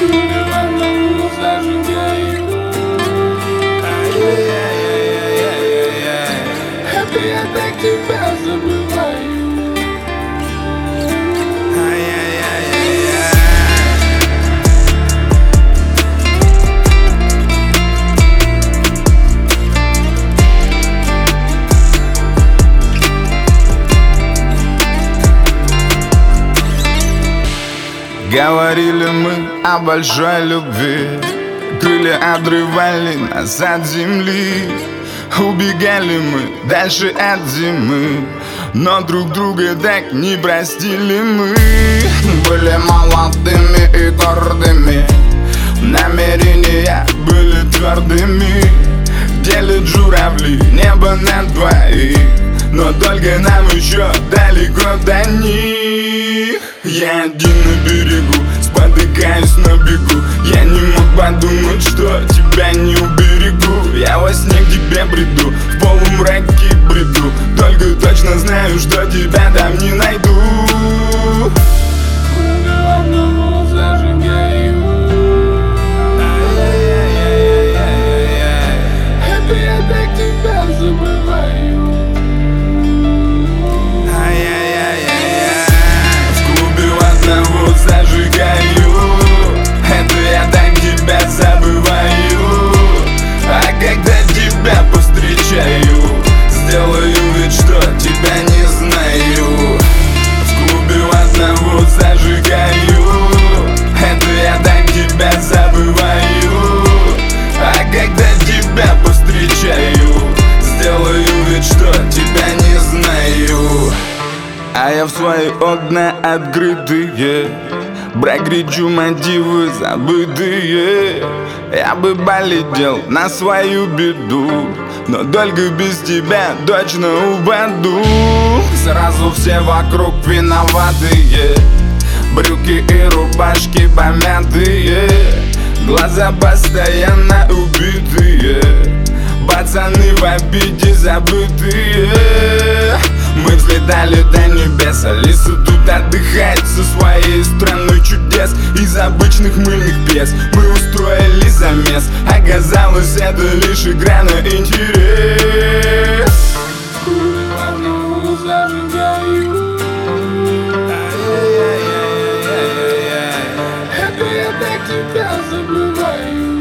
Одному зажигаю. Это я так тебя забываю. Говорили мы о большой любви, крылья отрывали нас от земли. Убегали мы дальше от зимы, но друг друга так не простили мы. Были молодыми и гордыми, намерения были твердыми. Делят журавли небо на двоих, но только нам еще далеко до них. Я один на берегу, спотыкаюсь на бегу. Я не мог подумать, что тебя не уберегу. Я во сне к тебе приду, в полумраке бреду. Только точно знаю, что тебя там не найду. Одному зажигаю. Это я так тебя забываю. Одного зажигаю, это я так тебя забываю. А когда тебя повстречаю, сделаю вид, что тебя не знаю. В клубе одного зажигаю, это я так тебя забываю. А когда тебя повстречаю, сделаю вид, что тебя не знаю. А я в свои окна открытые брагричу мотивы забытые. Я бы полетел на свою беду, но только без тебя точно упаду. Сразу все вокруг виноватые, брюки и рубашки помятые, глаза постоянно убитые, пацаны в обиде забытые. Мы взлетали до небес, Алиса тут отдыхает со своей страной чудес. Из обычных мыльных пьес мы устроили замес. Оказалось, это лишь игра на интерес. Одному зажигаю. Это я так тебя забываю.